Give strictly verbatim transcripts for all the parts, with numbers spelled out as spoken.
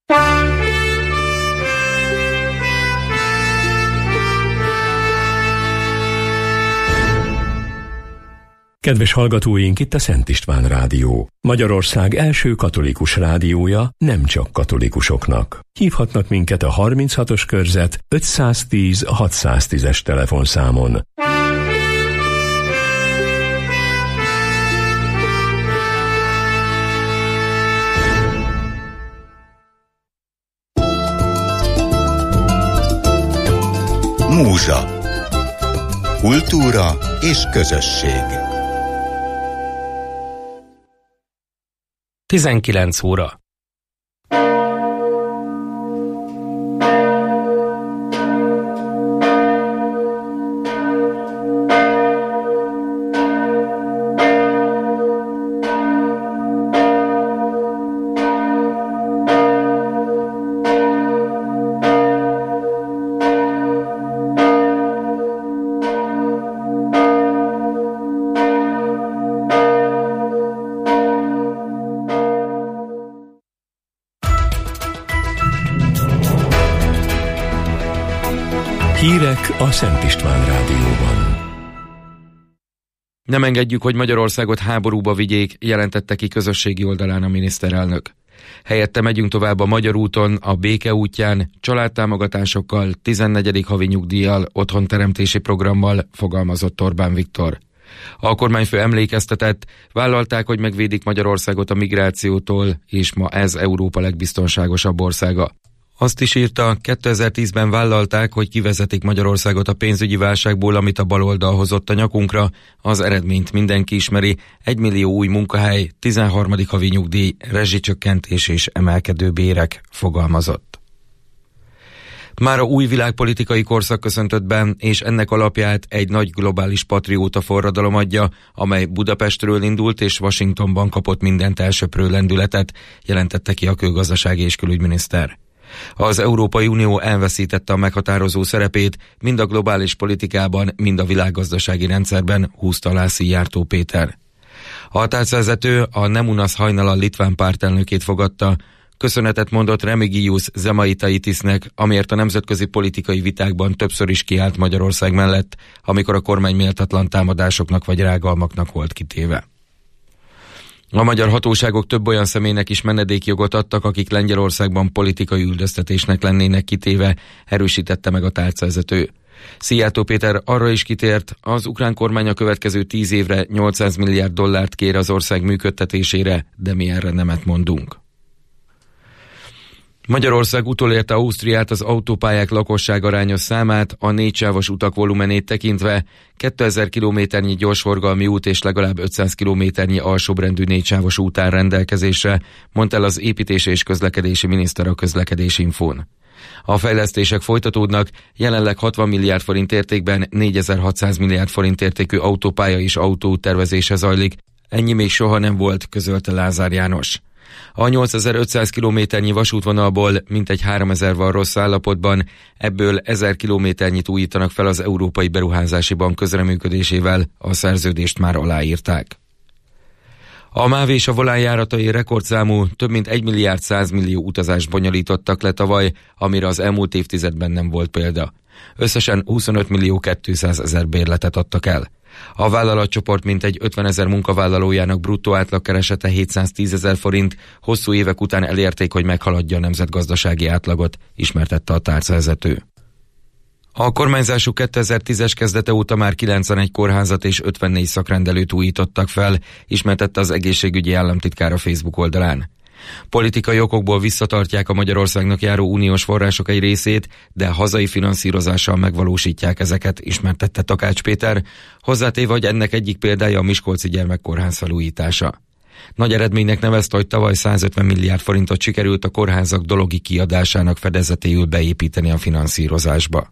Kedves hallgatóink, itt a Szent István Rádió. Magyarország első katolikus rádiója, nem csak katolikusoknak. Hívhatnak minket a harminchatos körzet ötszáztíz hatszáztízes telefonszámon. Múzsa. Kultúra és közösség. tizenkilenc óra. Hírek a Szent István Rádióban. Nem engedjük, hogy Magyarországot háborúba vigyék, jelentette ki közösségi oldalán a miniszterelnök. Helyette megyünk tovább a Magyar úton, a béke útján, családtámogatásokkal, tizennegyedik havi nyugdíjjal, otthonteremtési programmal, fogalmazott Orbán Viktor. A kormányfő emlékeztetett, vállalták, hogy megvédik Magyarországot a migrációtól, és ma ez Európa legbiztonságosabb országa. Azt is írta, kétezer-tízben vállalták, hogy kivezetik Magyarországot a pénzügyi válságból, amit a baloldal hozott a nyakunkra. Az eredményt mindenki ismeri, egymillió új munkahely, tizenharmadik havi nyugdíj, rezsicsökkentés és emelkedő bérek, fogalmazott. Mára új világpolitikai korszak köszöntött be, és ennek alapját egy nagy globális patrióta forradalom adja, amely Budapestről indult és Washingtonban kapott mindent elsöprő lendületet, jelentette ki a külgazdasági és külügyminiszter. Az Európai Unió elveszítette a meghatározó szerepét mind a globális politikában, mind a világgazdasági rendszerben, húzta alá Szijjártó Péter. A tárcavezető a Nemunas hajnalal litván pártelnökét fogadta, köszönetet mondott Remigius Žemaitaitisnek, amiért a nemzetközi politikai vitákban többször is kiállt Magyarország mellett, amikor a kormány méltatlan támadásoknak vagy rágalmaknak volt kitéve. A magyar hatóságok több olyan személynek is menedékjogot adtak, akik Lengyelországban politikai üldöztetésnek lennének kitéve, erősítette meg a tárcavezető. Szijjártó Péter arra is kitért, az ukrán kormány a következő tíz évre nyolcszáz milliárd dollárt kér az ország működtetésére, de mi erre nemet mondunk. Magyarország utolérte Ausztriát az autópályák lakosságarányos számát, a négysávos utak volumenét tekintve, kétezer kilométernyi gyorsforgalmi út és legalább ötszáz kilométernyi alsóbrendű négysávos út áll rendelkezésre, mondta el az építési és közlekedési miniszter a Közlekedési Infón. A fejlesztések folytatódnak, jelenleg hatvan milliárd forint értékben négyezer-hatszáz milliárd forint értékű autópálya és autóút tervezése zajlik, ennyi még soha nem volt, közölte Lázár János. A nyolcezer-ötszáz kilométernyi vasútvonalból mintegy háromezer van rossz állapotban, ebből ezer kilométernyit újítanak fel az Európai Beruházási Bank közreműködésével, a szerződést már aláírták. A MÁV és a Volán járatai rekordszámú, több mint egy milliárd száz millió utazást bonyolítottak le tavaly, amire az elmúlt évtizedben nem volt példa. Összesen huszonöt millió kétszázezer bérletet adtak el. A vállalatcsoport mintegy ötvenezer munkavállalójának bruttó átlagkeresete hétszáztízezer forint, hosszú évek után elérték, hogy meghaladja a nemzetgazdasági átlagot, ismertette a tárcavezető. A kormányzásuk kétezer-tízes kezdete óta már kilencvenegy kórházat és ötvennégy szakrendelőt újítottak fel, ismertette az egészségügyi államtitkár a Facebook oldalán. Politikai okokból visszatartják a Magyarországnak járó uniós források egy részét, de hazai finanszírozással megvalósítják ezeket, ismertette Takács Péter, hozzátéve, hogy ennek egyik példája a Miskolci gyermekkórház felújítása. Nagy eredménynek nevezte, hogy tavaly százötven milliárd forintot sikerült a kórházak dologi kiadásának fedezetéül beépíteni a finanszírozásba.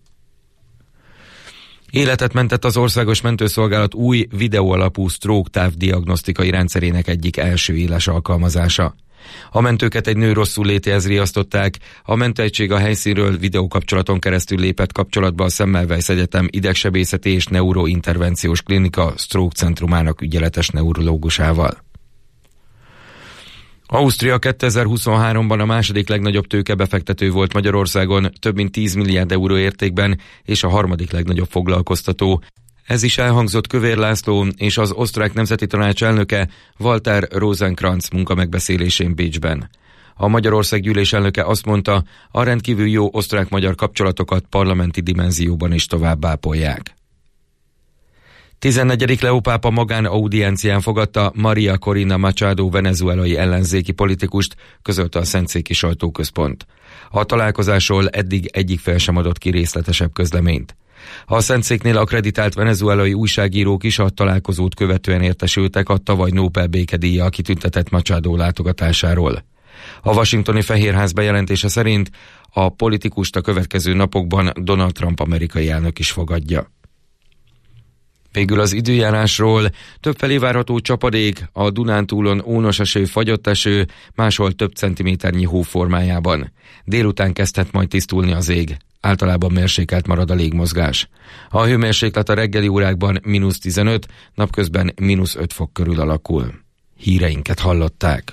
Életet mentett az Országos Mentőszolgálat új videóalapú stroke távdiagnosztikai rendszerének egyik első éles alkalmazása. A mentőket egy nő rosszul létéhez riasztották, a mentőegység a helyszínről videókapcsolaton keresztül lépett kapcsolatba a Semmelweis Egyetem idegsebészeti és neurointervenciós klinika stroke centrumának ügyeletes neurológusával. Ausztria kétezer-huszonháromban a második legnagyobb tőkebefektető volt Magyarországon, több mint tíz milliárd euró értékben, és a harmadik legnagyobb foglalkoztató. Ez is elhangzott Kövér László és az osztrák nemzeti tanács elnöke Walter Rosenkrantz munkamegbeszélésén Bécsben. A Magyarország gyűlés elnöke azt mondta, a rendkívül jó osztrák-magyar kapcsolatokat parlamenti dimenzióban is tovább ápolják. tizennegyedik Leó pápa magán audiencián fogadta Maria Corina Machado venezuelai ellenzéki politikust, közölte a Szentszéki Sajtóközpont. A találkozásról eddig egyik fél sem adott ki részletesebb közleményt. A Szentszéknél akkreditált venezuelai újságírók is a találkozót követően értesültek a tavaly Nobel békedíjjal kitüntetett Machado látogatásáról. A washingtoni Fehérház bejelentése szerint a politikust a következő napokban Donald Trump amerikai elnök is fogadja. Végül az időjárásról: többfelé várható csapadék, a Dunántúlon ónos eső, fagyott eső, máshol több centiméternyi hó formájában. Délután kezdhet majd tisztulni az ég. Általában mérsékelt marad a légmozgás. A hőmérséklet a reggeli órákban mínusz tizenöt, napközben mínusz öt fok körül alakul. Híreinket hallották.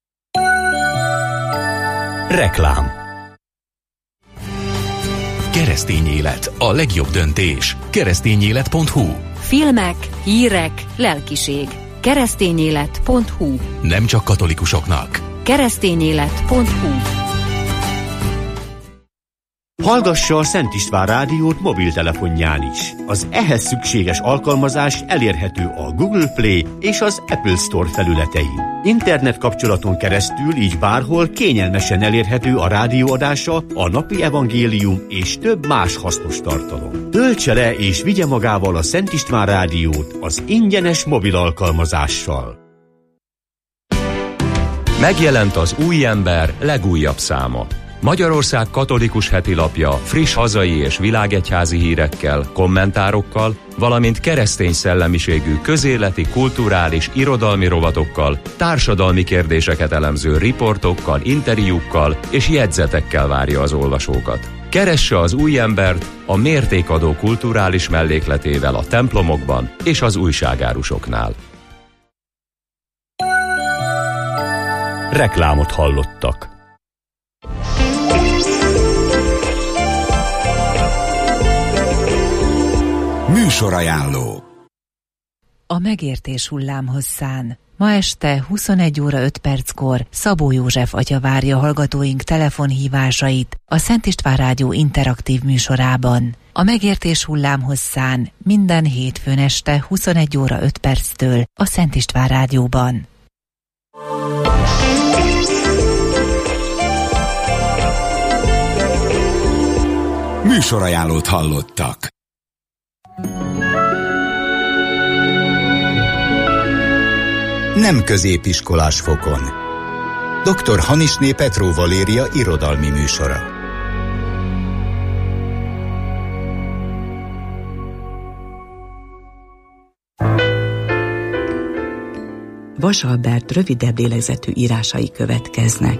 Reklám. Keresztény élet, a legjobb döntés. keresztényélet pont hu. Filmek, hírek, lelkiség. keresztényélet pont hu. Nem csak katolikusoknak. keresztényélet pont hu. Hallgassa a Szent István rádiót mobiltelefonján is. Az ehhez szükséges alkalmazás elérhető a Google Play és az Apple Store felületein. Internet kapcsolaton keresztül így bárhol kényelmesen elérhető a rádióadása, a napi evangélium és több más hasznos tartalom. Töltse le és vigye magával a Szent István rádiót az ingyenes mobil alkalmazással. Megjelent az Új Ember legújabb száma. Magyarország katolikus hetilapja friss hazai és világegyházi hírekkel, kommentárokkal, valamint keresztény szellemiségű közéleti, kulturális, irodalmi rovatokkal, társadalmi kérdéseket elemző riportokkal, interjúkkal és jegyzetekkel várja az olvasókat. Keresse az Új Embert a mértékadó kulturális mellékletével a templomokban és az újságárusoknál. Reklámot hallottak. Műsorajánló. A megértés hullámhosszán. Ma este huszonegy óra öt perckor Szabó József atya várja hallgatóink telefonhívásait a Szent István Rádió interaktív műsorában. A megértés hullámhosszán minden hétfőn este huszonegy óra öt perctől a Szent István Rádióban. Műsorajánlót hallottak. Nem középiskolás fokon. doktor Hanisné Petró Valéria irodalmi műsora. Vasalbert rövidebb lélegzetű írásai következnek.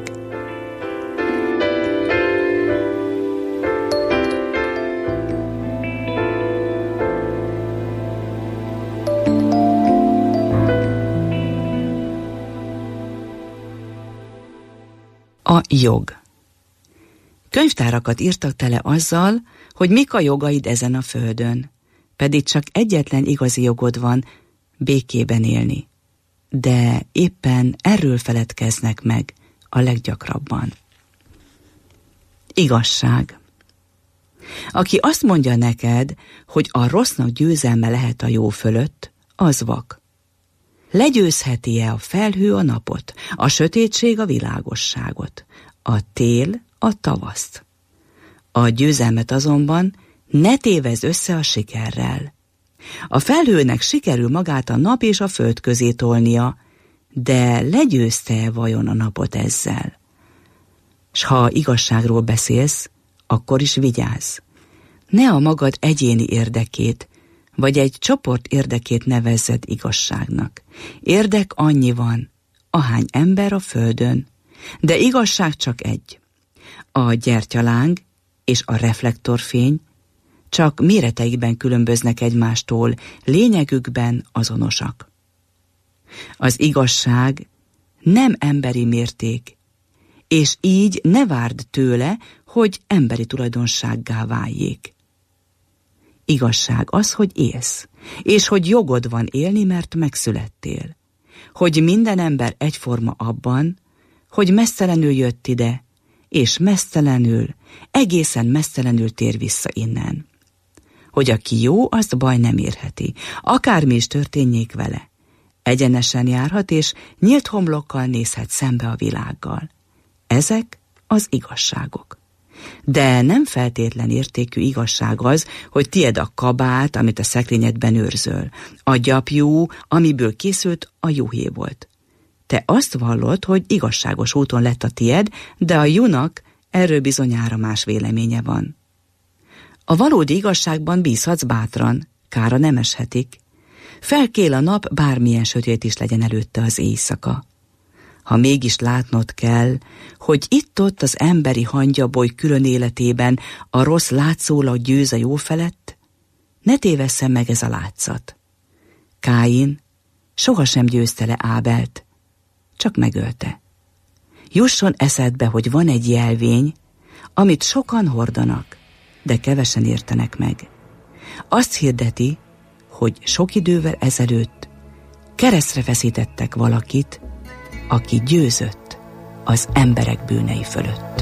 A jog. Könyvtárakat írtak tele azzal, hogy mik a jogaid ezen a földön, pedig csak egyetlen igazi jogod van, békében élni. De éppen erről feledkeznek meg a leggyakrabban. Igazság. Aki azt mondja neked, hogy a rossznak győzelme lehet a jó fölött, az vak. Legyőzheti-e a felhő a napot, a sötétség a világosságot, a tél a tavaszt? A győzelmet azonban ne tévezz össze a sikerrel. A felhőnek sikerül magát a nap és a föld közé tolnia, de legyőzte-e vajon a napot ezzel? S ha igazságról beszélsz, akkor is vigyázz. Ne a magad egyéni érdekét, vagy egy csoport érdekét nevezzed igazságnak. Érdek annyi van, ahány ember a földön, de igazság csak egy. A gyertyaláng és a reflektorfény csak méreteikben különböznek egymástól, lényegükben azonosak. Az igazság nem emberi mérték, és így ne várd tőle, hogy emberi tulajdonsággá váljék. Igazság az, hogy élsz, és hogy jogod van élni, mert megszülettél. Hogy minden ember egyforma abban, hogy mesztelenül jött ide, és mesztelenül, egészen mesztelenül tér vissza innen. Hogy aki jó, azt baj nem érheti, akármi is történjék vele. Egyenesen járhat, és nyílt homlokkal nézhet szembe a világgal. Ezek az igazságok. De nem feltétlen értékű igazság az, hogy tied a kabát, amit a szekrényedben őrzöl, a gyapjú, amiből készült, a juhé volt. Te azt vallod, hogy igazságos úton lett a tied, de a junak erről bizonyára más véleménye van. A valódi igazságban bízhatsz bátran, kára nem eshetik. Felkél a nap, bármilyen sötét is legyen előtte az éjszaka. Ha mégis látnod kell, hogy itt-ott az emberi hangyaboly külön életében a rossz látszólag győz a jó felett, ne tévesszen meg ez a látszat. Káin sohasem győzte le Ábelt, csak megölte. Jusson eszedbe, hogy van egy jelvény, amit sokan hordanak, de kevesen értenek meg. Azt hirdeti, hogy sok idővel ezelőtt keresztre feszítettek valakit, aki győzött az emberek bűnei fölött.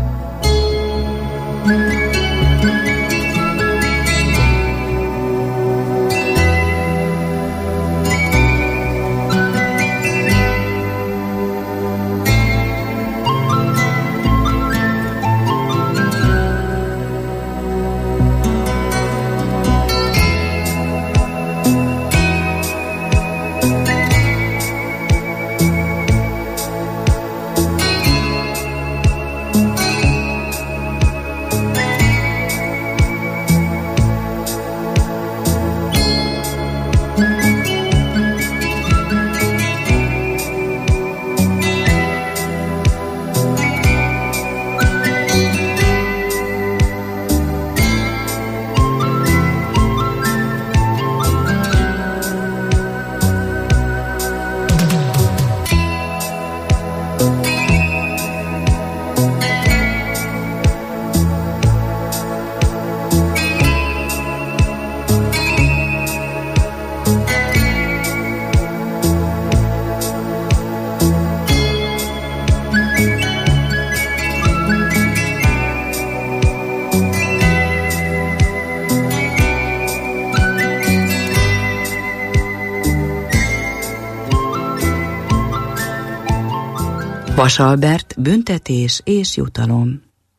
Vasalbert, büntetés és jutalom.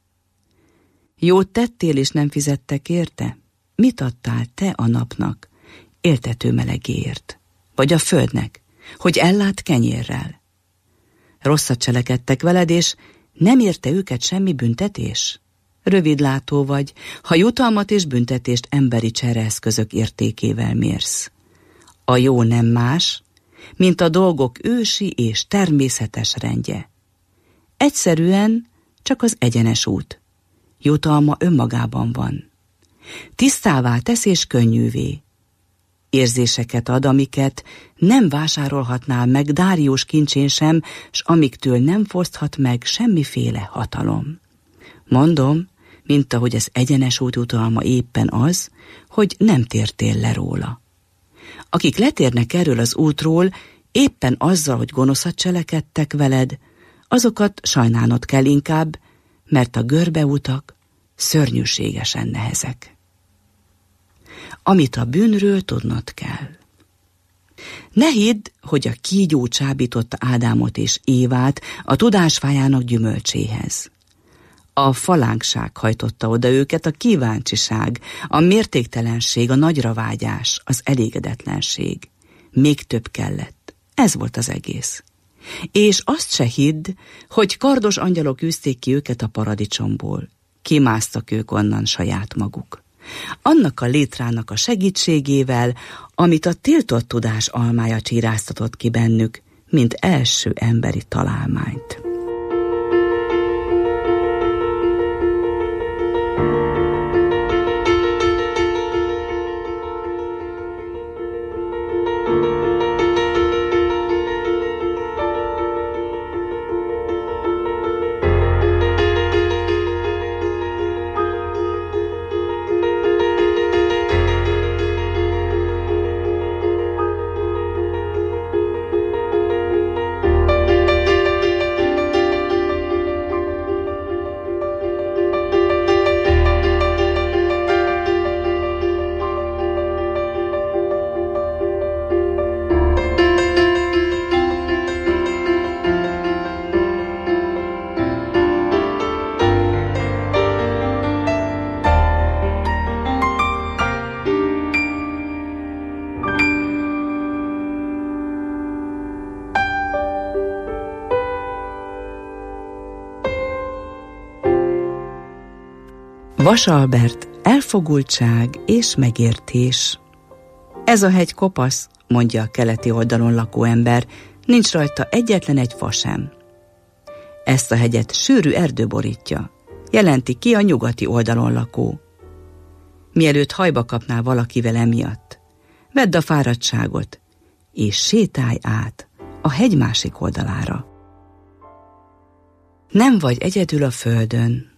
Jót tettél és nem fizettek érte? Mit adtál te a napnak, éltető melegéért? Vagy a földnek, hogy ellát kenyérrel? Rosszat cselekedtek veled, és nem érte őket semmi büntetés? Rövidlátó vagy, ha jutalmat és büntetést emberi csereeszközök értékével mérsz. A jó nem más, mint a dolgok ősi és természetes rendje. Egyszerűen csak az egyenes út. Jutalma önmagában van. Tisztává tesz és könnyűvé. Érzéseket ad, amiket nem vásárolhatnál meg Dárius kincsén sem, s amiktől nem foszthat meg semmiféle hatalom. Mondom, mint ahogy az egyenes út jutalma éppen az, hogy nem tértél le róla. Akik letérnek erről az útról, éppen azzal, hogy gonoszat cselekedtek veled, azokat sajnálnod kell inkább, mert a görbeutak szörnyűségesen nehezek. Amit a bűnről tudnod kell. Ne hidd, hogy a kígyó csábította Ádámot és Évát a tudásfájának gyümölcséhez. A falánkság hajtotta oda őket, a kíváncsiság, a mértéktelenség, a nagyravágyás, az elégedetlenség. Még több kellett. Ez volt az egész. És azt se hidd, hogy kardos angyalok űzték ki őket a paradicsomból. Kimásztak ők onnan saját maguk. Annak a létrának a segítségével, amit a tiltott tudás almája csíráztatott ki bennük, mint első emberi találmányt. Vasalbert, elfogultság és megértés. Ez a hegy kopasz, mondja a keleti oldalon lakó ember, nincs rajta egyetlen egy fa sem. Ezt a hegyet sűrű erdő borítja, jelenti ki a nyugati oldalon lakó. Mielőtt hajba kapnál valakivel emiatt, vedd a fáradtságot, és sétálj át a hegy másik oldalára. Nem vagy egyedül a földön.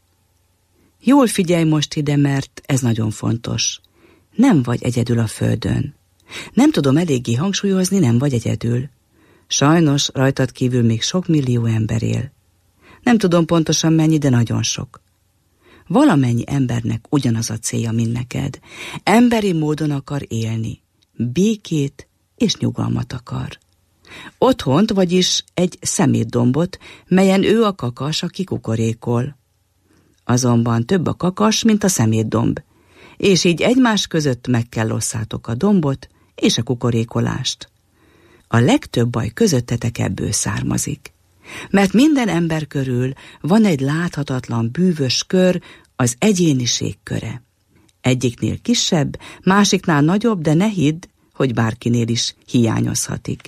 Jól figyelj most ide, mert ez nagyon fontos. Nem vagy egyedül a földön. Nem tudom eléggé hangsúlyozni, nem vagy egyedül. Sajnos rajtad kívül még sok millió ember él. Nem tudom pontosan mennyi, de nagyon sok. Valamennyi embernek ugyanaz a célja, mint neked. Emberi módon akar élni. Békét és nyugalmat akar. Otthont, vagyis egy szemétdombot, melyen ő a kakas, aki kukorékol. Azonban több a kakas, mint a szemétdomb, és így egymás között meg kell osszátok a dombot és a kukorékolást. A legtöbb baj közöttetek ebből származik. Mert minden ember körül van egy láthatatlan bűvös kör, az egyéniség köre. Egyiknél kisebb, másiknál nagyobb, de ne hidd, hogy bárkinél is hiányozhatik.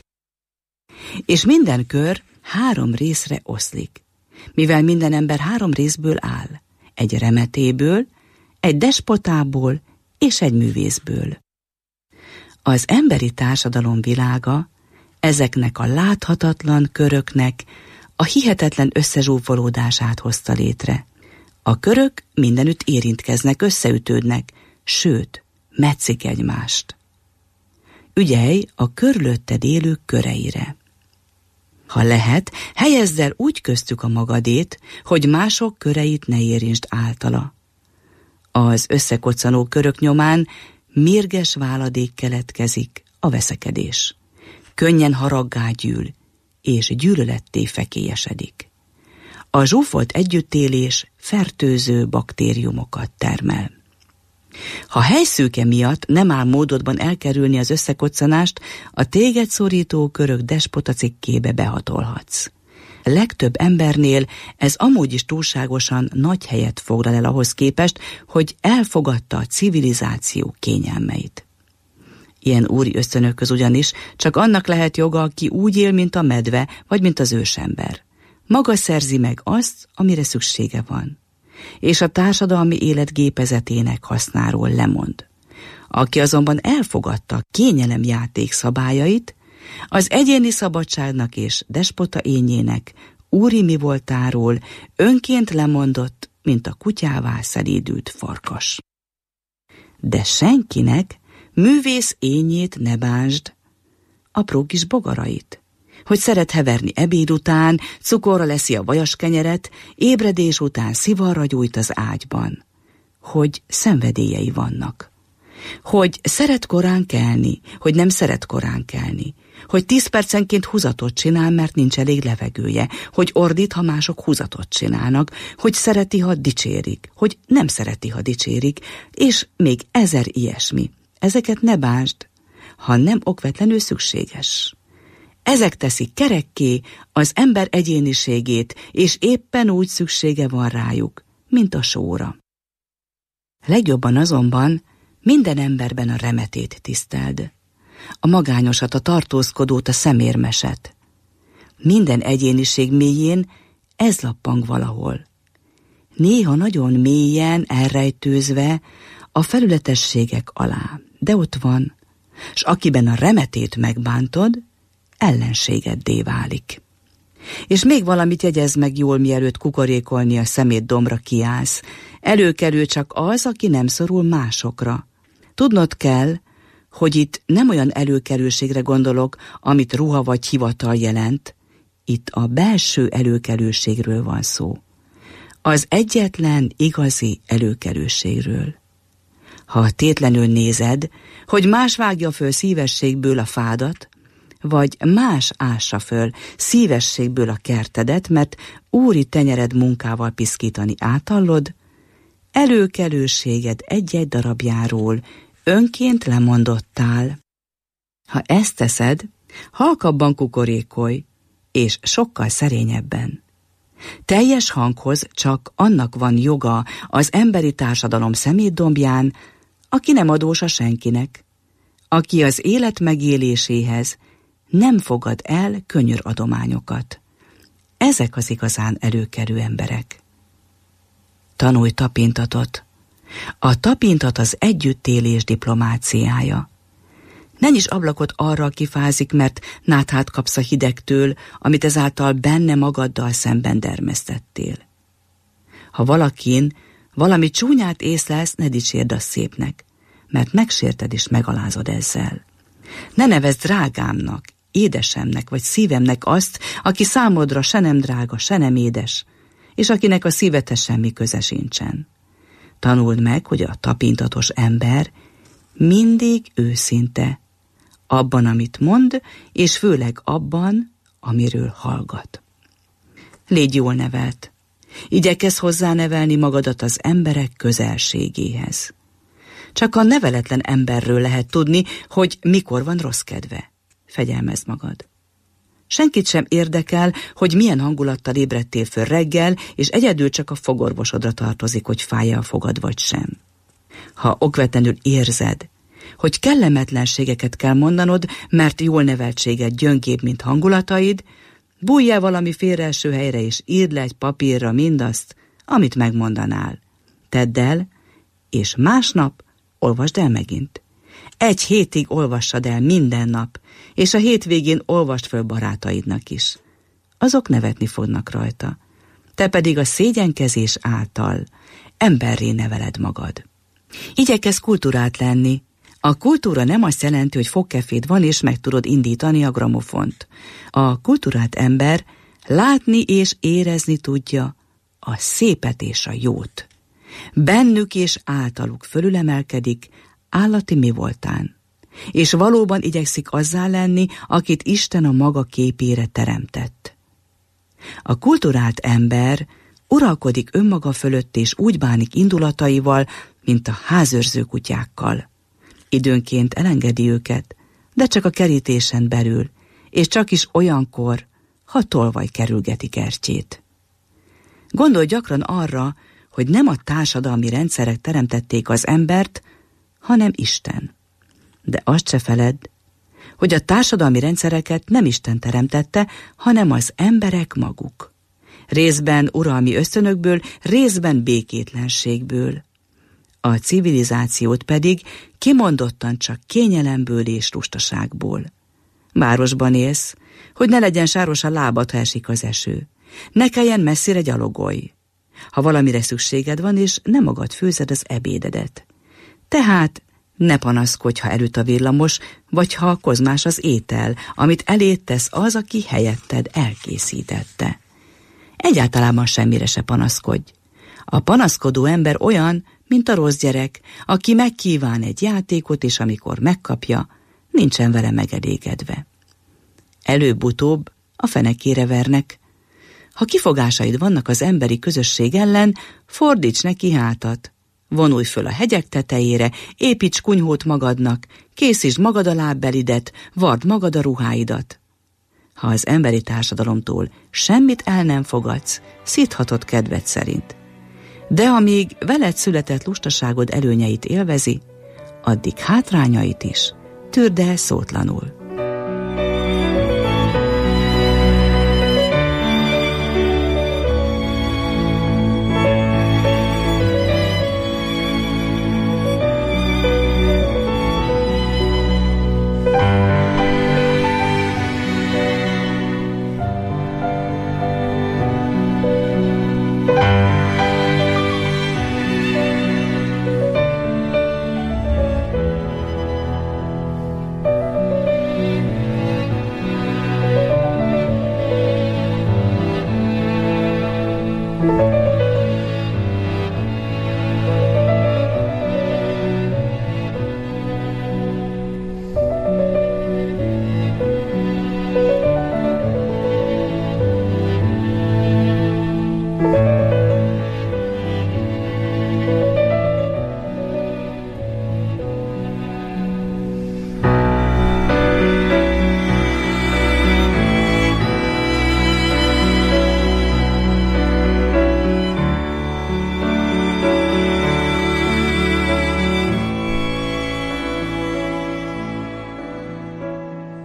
És minden kör három részre oszlik, mivel minden ember három részből áll, egy remetéből, egy despotából és egy művészből. Az emberi társadalom világa ezeknek a láthatatlan köröknek a hihetetlen összezsúfolódását hozta létre. A körök mindenütt érintkeznek, összeütődnek, sőt, metszik egymást. Ügyelj a körülötted élők köreire. Ha lehet, helyezd el úgy köztük a magadét, hogy mások köreit ne érintsd általa. Az összekoccanó körök nyomán mérges váladék keletkezik, a veszekedés. Könnyen haraggá gyűl, és gyűlöletté fekélyesedik. A zsúfolt együttélés fertőző baktériumokat termel. Ha helyszűke miatt nem áll módodban elkerülni az összekoccanást, a téged szorító körök despota cikkébe behatolhatsz. Legtöbb embernél ez amúgy is túlságosan nagy helyet foglal el ahhoz képest, hogy elfogadta a civilizáció kényelmeit. Ilyen úri ösztönökhöz ugyanis csak annak lehet joga, aki úgy él, mint a medve, vagy mint az ősember. Maga szerzi meg azt, amire szüksége van, és a társadalmi élet gépezetének hasznáról lemond. Aki azonban elfogadta a kényelem játék szabályait, az egyéni szabadságnak és despota ényének úri mi voltáról önként lemondott, mint a kutyává szelídült farkas. De senkinek művész ényét ne bánsd, apró kis bogarait, hogy szeret heverni ebéd után, cukorra leszi a vajaskenyeret, ébredés után szivarra gyújt az ágyban, hogy szenvedélyei vannak, hogy szeret korán kelni, hogy nem szeret korán kelni, hogy tíz percenként húzatot csinál, mert nincs elég levegője, hogy ordít, ha mások húzatot csinálnak, hogy szereti, ha dicsérik, hogy nem szereti, ha dicsérik, és még ezer ilyesmi. Ezeket ne bánsd, ha nem okvetlenül szükséges. Ezek teszik kerekké az ember egyéniségét, és éppen úgy szüksége van rájuk, mint a sóra. Legjobban azonban minden emberben a remetét tiszteld, a magányosat, a tartózkodót, a szemérmeset. Minden egyéniség mélyén ez lappang valahol. Néha nagyon mélyen elrejtőzve a felületességek alá, de ott van, s akiben a remetét megbántod, ellenségeddé válik. És még valamit jegyezz meg jól, mielőtt kukorékolni a szemétdombra kiállsz. Előkerül csak az, aki nem szorul másokra. Tudnod kell, hogy itt nem olyan előkerülségre gondolok, amit ruha vagy hivatal jelent, itt a belső előkerülségről van szó. Az egyetlen igazi előkerülségről. Ha tétlenül nézed, hogy más vágja föl szívességből a fádat, vagy más ássa föl szívességből a kertedet, mert úri tenyered munkával piszkítani átallod, előkelőséged egy-egy darabjáról önként lemondottál. Ha ezt teszed, halkabban kukorékolj, és sokkal szerényebben. Teljes hanghoz csak annak van joga az emberi társadalom szemétdombján, aki nem adós a senkinek, aki az élet megéléséhez nem fogad el könyöradományokat. Ezek az igazán előkerő emberek. Tanulj tapintatot. A tapintat az együttélés diplomáciája. Ne nyisd ablakot arra, aki fázik, mert náthát kapsz a hidegtől, amit ezáltal benne magaddal szemben dermesztettél. Ha valakin valami csúnyát észlelsz, ne dicsérd azt szépnek, mert megsérted és megalázod ezzel. Ne nevezd drágámnak, édesemnek vagy szívemnek azt, aki számodra se nem drága, se nem édes, és akinek a szívedhez semmi köze sincsen. Tanuld meg, hogy a tapintatos ember mindig őszinte, abban, amit mond, és főleg abban, amiről hallgat. Légy jól nevelt. Igyekezz hozzánevelni magadat az emberek közelségéhez. Csak a neveletlen emberről lehet tudni, hogy mikor van rossz kedve. Fegyelmezd magad. Senkit sem érdekel, hogy milyen hangulattal ébredtél föl reggel, és egyedül csak a fogorvosodra tartozik, hogy fáj-e a fogad vagy sem. Ha okvetlenül érzed, hogy kellemetlenségeket kell mondanod, mert jól neveltséged gyöngébb, mint hangulataid, bújj el valami félreeső helyre, és írd le egy papírra mindazt, amit megmondanál. Tedd el, és másnap olvasd el megint. Egy hétig olvassad el minden nap, és a hétvégén olvasd föl barátaidnak is. Azok nevetni fognak rajta. Te pedig a szégyenkezés által emberré neveled magad. Igyekezz kultúrált lenni. A kultúra nem azt jelenti, hogy fogkeféd van, és meg tudod indítani a gramofont. A kultúrált ember látni és érezni tudja a szépet és a jót. Bennük és általuk fölülemelkedik állati mi voltán, és valóban igyekszik azzá lenni, akit Isten a maga képére teremtett. A kulturált ember uralkodik önmaga fölött, és úgy bánik indulataival, mint a házőrző kutyákkal. Időnként elengedi őket, de csak a kerítésen belül, és csak is olyankor, ha tolvaj kerülgeti kertjét. Gondolj gyakran arra, hogy nem a társadalmi rendszerek teremtették az embert, hanem Isten. De azt se feledd, hogy a társadalmi rendszereket nem Isten teremtette, hanem az emberek maguk. Részben uralmi ösztönökből, részben békétlenségből. A civilizációt pedig kimondottan csak kényelemből és lustaságból. Városban élsz, hogy ne legyen sáros a lábad, ha esik az eső. Ne kelljen messzire gyalogolj. Ha valamire szükséged van, és nem magad főzed az ebédedet. Tehát ne panaszkodj, ha elüt a villamos, vagy ha kozmás az étel, amit eléd tesz az, aki helyetted elkészítette. Egyáltalában semmire se panaszkodj. A panaszkodó ember olyan, mint a rossz gyerek, aki megkíván egy játékot, és amikor megkapja, nincsen vele megelégedve. Előbb-utóbb a fenekére vernek. Ha kifogásaid vannak az emberi közösség ellen, fordíts neki hátat. Vonulj föl a hegyek tetejére, építs kunyhót magadnak, készítsd magad a lábbelidet, vard magad a ruháidat. Ha az emberi társadalomtól semmit el nem fogadsz, szíthatod kedved szerint. De amíg veled született lustaságod előnyeit élvezi, addig hátrányait is tűrd el szótlanul.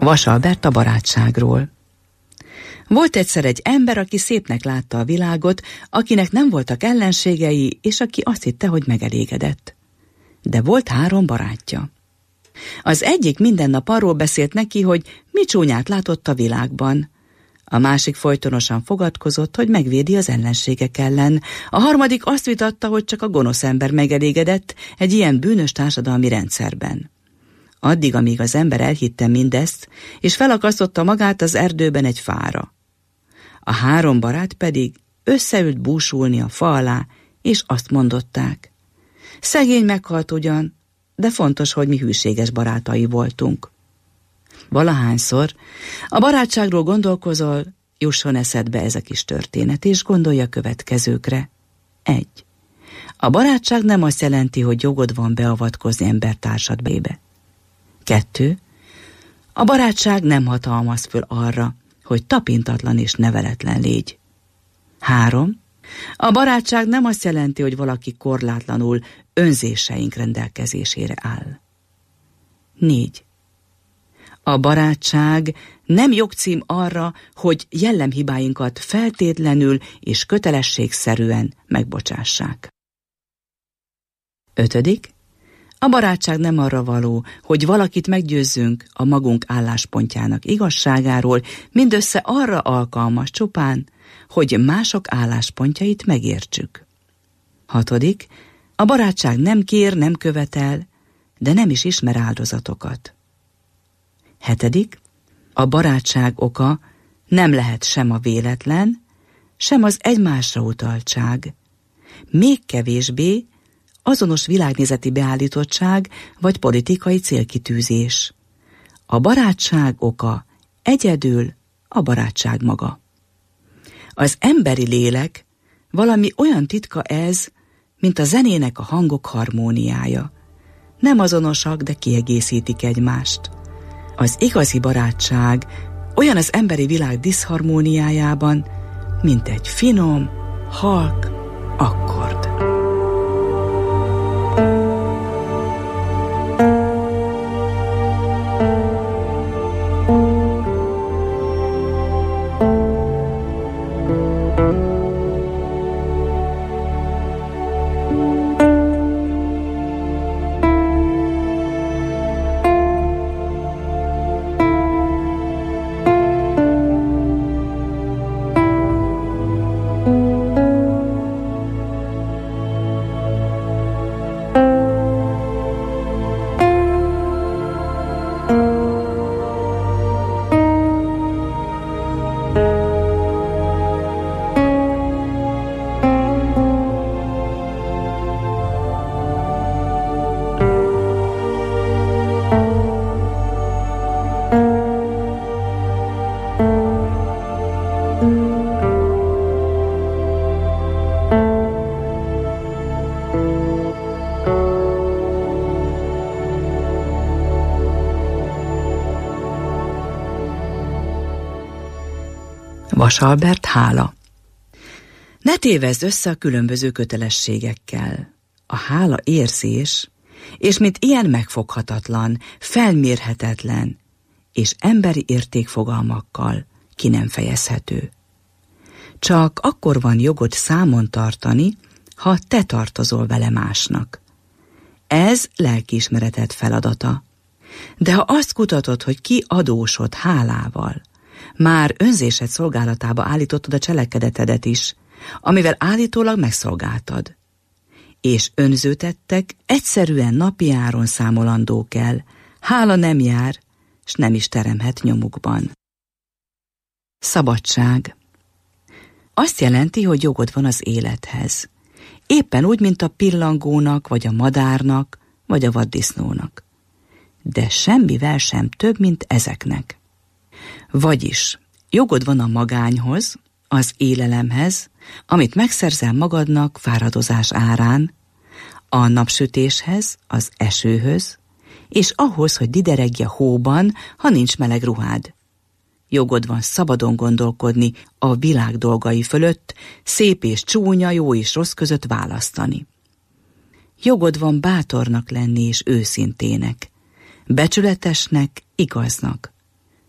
Vasalbert a barátságról. Volt egyszer egy ember, aki szépnek látta a világot, akinek nem voltak ellenségei, és aki azt hitte, hogy megelégedett. De volt három barátja. Az egyik minden nap arról beszélt neki, hogy mi csúnyát látott a világban. A másik folytonosan fogadkozott, hogy megvédi az ellenségek ellen. A harmadik azt vitatta, hogy csak a gonosz ember megelégedett egy ilyen bűnös társadalmi rendszerben. Addig, amíg az ember elhitte mindezt, és felakasztotta magát az erdőben egy fára. A három barát pedig összeült búsulni a fa alá, és azt mondották: szegény meghalt ugyan, de fontos, hogy mi hűséges barátai voltunk. Valahányszor a barátságról gondolkozol, jusson eszedbe ez a kis történet, és gondolj a következőkre. Egy. A barátság nem azt jelenti, hogy jogod van beavatkozni embertársadba. Kettő. A barátság nem hatalmaz föl arra, hogy tapintatlan és neveletlen légy. Három. A barátság nem azt jelenti, hogy valaki korlátlanul önzéseink rendelkezésére áll. Négy. A barátság nem jogcím arra, hogy jellemhibáinkat feltétlenül és kötelességszerűen megbocsássák. Ötödik. A barátság nem arra való, hogy valakit meggyőzzünk a magunk álláspontjának igazságáról, mindössze arra alkalmas csupán, hogy mások álláspontjait megértsük. Hatodik. A barátság nem kér, nem követel, de nem is ismer áldozatokat. Hetedik. A barátság oka nem lehet sem a véletlen, sem az egymásra utaltság, még kevésbé azonos világnézeti beállítottság vagy politikai célkitűzés. A barátság oka egyedül a barátság maga. Az emberi lélek valami olyan titka ez, mint a zenének a hangok harmóniája. Nem azonosak, de kiegészítik egymást. Az igazi barátság olyan az emberi világ diszharmóniájában, mint egy finom, halk akkord. Vasalbert hála. Ne tévezd össze a különböző kötelességekkel. A hála érzés, és mint ilyen megfoghatatlan, felmérhetetlen, és emberi értékfogalmakkal ki nem fejezhető. Csak akkor van jogod számon tartani, ha te tartozol vele másnak. Ez lelkiismereted feladata. De ha azt kutatod, hogy ki adósod hálával, már önzésed szolgálatába állítottad a cselekedetedet is, amivel állítólag megszolgáltad. És önzőtettek egyszerűen napi áron számolandók el, hála nem jár, s nem is teremhet nyomukban. Szabadság. Azt jelenti, hogy jogod van az élethez. Éppen úgy, mint a pillangónak, vagy a madárnak, vagy a vaddisznónak. De semmivel sem több, mint ezeknek. Vagyis jogod van a magányhoz, az élelemhez, amit megszerzel magadnak fáradozás árán, a napsütéshez, az esőhöz, és ahhoz, hogy dideregj a hóban, ha nincs meleg ruhád. Jogod van szabadon gondolkodni a világ dolgai fölött, szép és csúnya, jó és rossz között választani. Jogod van bátornak lenni és őszintének, becsületesnek, igaznak,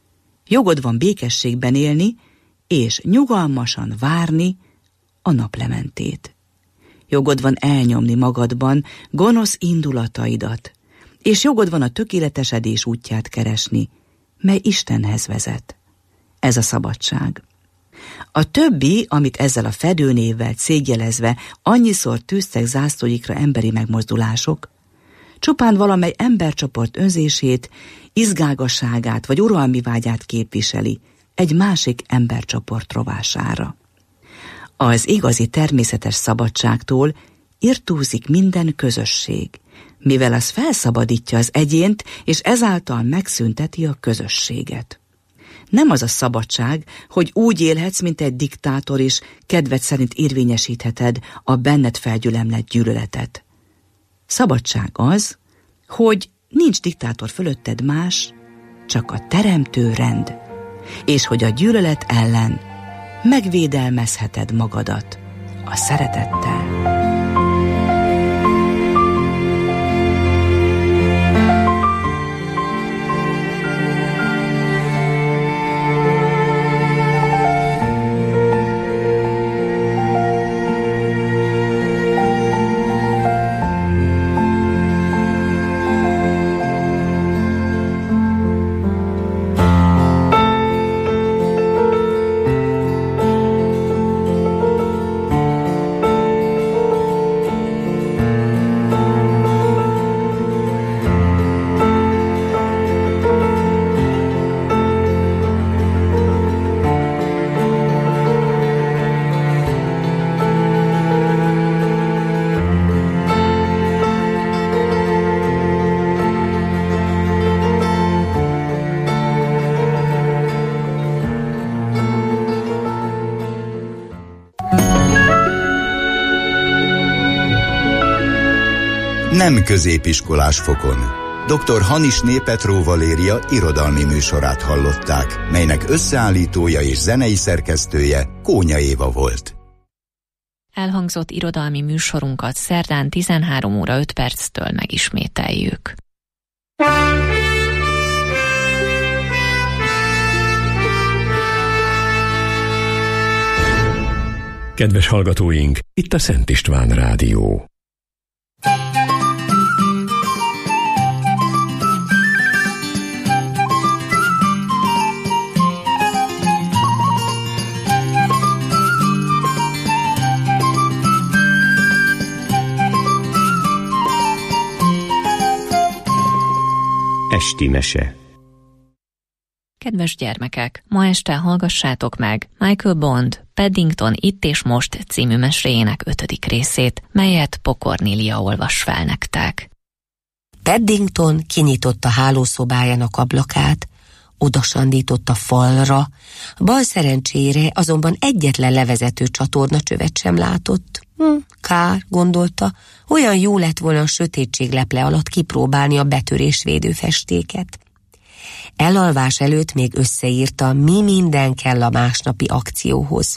Jogod van békességben élni, és nyugalmasan várni a naplementét. Jogod van elnyomni magadban gonosz indulataidat, és jogod van a tökéletesedés útját keresni, mely Istenhez vezet. Ez a szabadság. A többi, amit ezzel a fedőnévvel cégyelezve annyiszor tűztek zászlóikra emberi megmozdulások, csupán valamely embercsoport önzését, izgágasságát vagy uralmi vágyát képviseli egy másik embercsoport rovására. Az igazi természetes szabadságtól irtózik minden közösség, mivel az felszabadítja az egyént, és ezáltal megszünteti a közösséget. Nem az a szabadság, hogy úgy élhetsz, mint egy diktátor, és kedved szerint érvényesítheted a benned felgyülemlett gyűlöletet. Szabadság az, hogy nincs diktátor fölötted más, csak a teremtő rend, és hogy a gyűlölet ellen megvédelmezheted magadat a szeretettel. Nem középiskolás fokon. doktor Hanisné Petró Valéria irodalmi műsorát hallották, melynek összeállítója és zenei szerkesztője Kónya Éva volt. Elhangzott irodalmi műsorunkat szerdán tizenhárom óra öt perctől megismételjük. Kedves hallgatóink, itt a Szent István Rádió. Esti mese. Kedves gyermekek, ma este hallgassátok meg Michael Bond Paddington Itt és Most című meséjének ötödik részét, melyet Pokornélia olvas fel nektek. Paddington kinyitotta hálószobájának ablakát, odasandított a falra, bal szerencsére azonban egyetlen levezető csatornacsövet sem látott. Hm, kár, gondolta, olyan jó lett volna a sötétség leple alatt kipróbálni a betörésvédő festéket. Elalvás előtt még összeírta, mi minden kell a másnapi akcióhoz.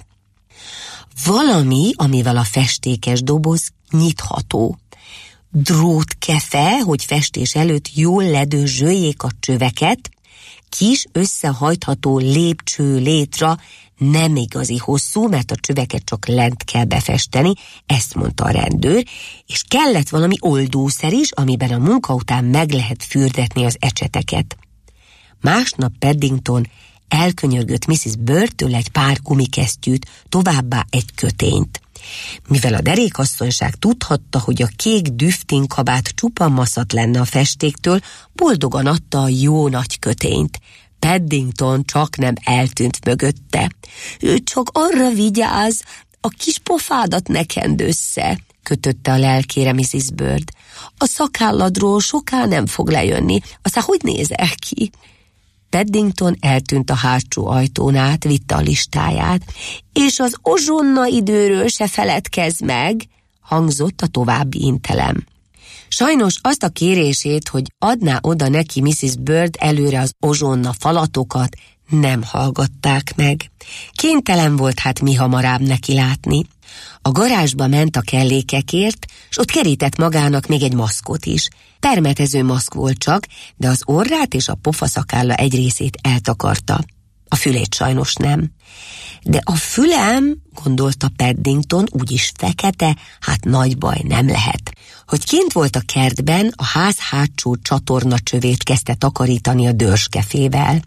Valami, amivel a festékes doboz nyitható. Drótkefe, hogy festés előtt jól ledőzsöljék a csöveket, kis összehajtható lépcső létra, nem igazi hosszú, mert a csöveket csak lent kell befesteni, ezt mondta a rendőr, és kellett valami oldószer is, amiben a munka után meg lehet fürdetni az ecseteket. Másnap Paddington elkönyörgött missziz Birdtől egy pár gumikesztyűt, továbbá egy kötényt. Mivel a derékasszonyság tudhatta, hogy a kék düftinkabát csupa maszat lenne a festéktől, boldogan adta a jó nagy kötényt. Paddington csak nem eltűnt mögötte. Ő csak arra vigyáz, a kis pofádat ne kend össze, kötötte a lelkére missziz Bird. A szakálladról soká nem fog lejönni, aztán hogy nézel ki? Paddington eltűnt a hátsó ajtón át, vitte a listáját, és az ozsonna időről se feledkezz meg, hangzott a további intelem. Sajnos azt a kérését, hogy adná oda neki missziz Bird előre az ozsonna falatokat, nem hallgatták meg. Kénytelen volt hát mi hamarabb neki látni. A garázsba ment a kellékekért, s ott kerített magának még egy maszkot is. Permetező maszk volt csak, de az orrát és a pofaszakálla egy részét eltakarta. A fülét sajnos nem. De a fülem, gondolta Paddington, úgyis fekete, hát nagy baj nem lehet. Hogy kint volt a kertben, a ház hátsó csatornacsövét kezdte takarítani a dörskefével.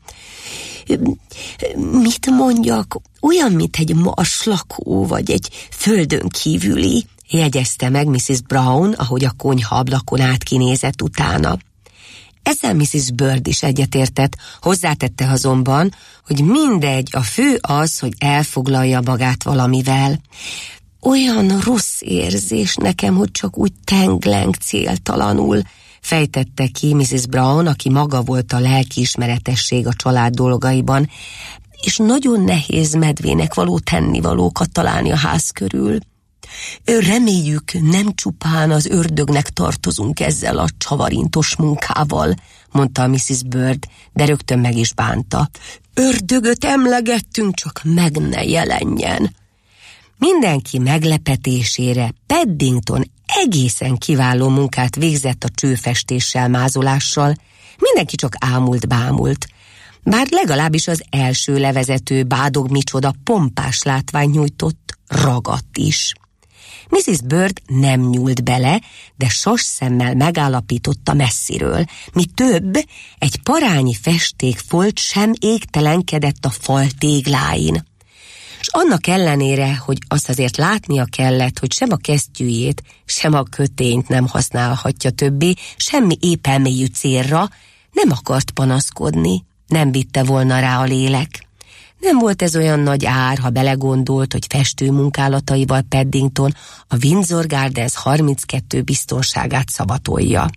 Mit mondjak, olyan, mint egy marslakó, vagy egy földön kívüli, jegyezte meg missziz Brown, ahogy a konyha ablakon át kinézett utána. Ezzel missziz Bird is egyetértett, hozzátette azonban, hogy mindegy, a fő az, hogy elfoglalja magát valamivel. Olyan rossz érzés nekem, hogy csak úgy tengleng céltalanul, fejtette ki missziz Brown, aki maga volt a lelkiismeretesség a család dolgaiban, és nagyon nehéz medvének való tennivalókat találni a ház körül. Reméljük, nem csupán az ördögnek tartozunk ezzel a csavarintos munkával, mondta missziz Bird, de rögtön meg is bánta. Ördögöt emlegettünk, csak meg ne jelenjen. Mindenki meglepetésére Paddington egészen kiváló munkát végzett a csőfestéssel, mázolással, mindenki csak ámult-bámult. Bár legalábbis az első levezető bádog micsoda pompás látvány nyújtott, ragadt is. missziz Bird nem nyúlt bele, de sas szemmel megállapította messziről. Mi több, egy parányi festékfolt sem égtelenkedett a fal tégláin. És annak ellenére, hogy azt azért látnia kellett, hogy sem a kesztyűjét, sem a kötényt nem használhatja többé, semmi épelmélyű célra, nem akart panaszkodni, nem vitte volna rá a lélek. Nem volt ez olyan nagy ár, ha belegondolt, hogy festő munkálataival Paddington a Windsor Gardens harminckettő biztonságát szavatolja.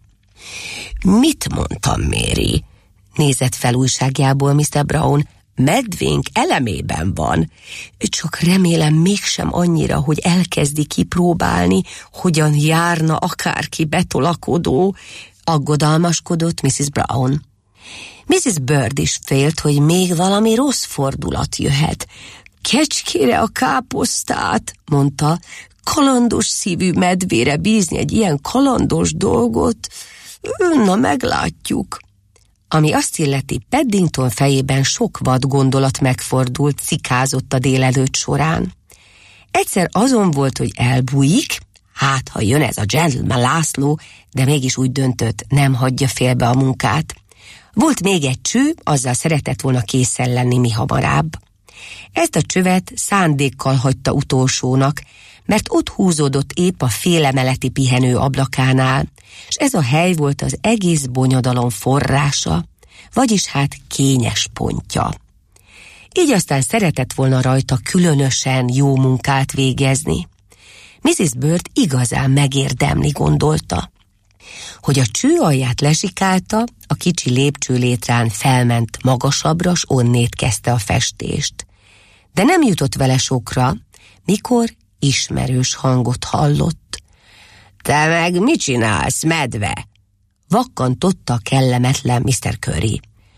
Mit mondtam, Mary? Nézett fel újságjából miszter Brown. Medvénk elemében van. Csak remélem mégsem annyira, hogy elkezdi kipróbálni, hogyan járna akárki betolakodó, aggodalmaskodott missziz Brown. missziz Bird is félt, hogy még valami rossz fordulat jöhet. Kecskére a káposztát, mondta, kalandos szívű medvére bízni egy ilyen kalandos dolgot, na meglátjuk. Ami azt illeti, Paddington fejében sok vad gondolat megfordult, cikázott a délelőtt során. Egyszer azon volt, hogy elbújik, hát ha jön ez a gentleman László, de mégis úgy döntött, nem hagyja félbe a munkát. Volt még egy cső, azzal szeretett volna készen lenni mi hamarabb. Ezt a csövet szándékkal hagyta utolsónak, mert ott húzódott épp a félemeleti pihenő ablakánál, és ez a hely volt az egész bonyodalom forrása, vagyis hát kényes pontja. Így aztán szeretett volna rajta különösen jó munkát végezni. missziz Bird igazán megérdemli, gondolta. Hogy a cső alját lesikálta, a kicsi lépcsőlétrán felment magasabbra, s onnét kezdte a festést. De nem jutott vele sokra, mikor ismerős hangot hallott. Te meg mit csinálsz, medve? Vakkantotta kellemetlen miszter Curry.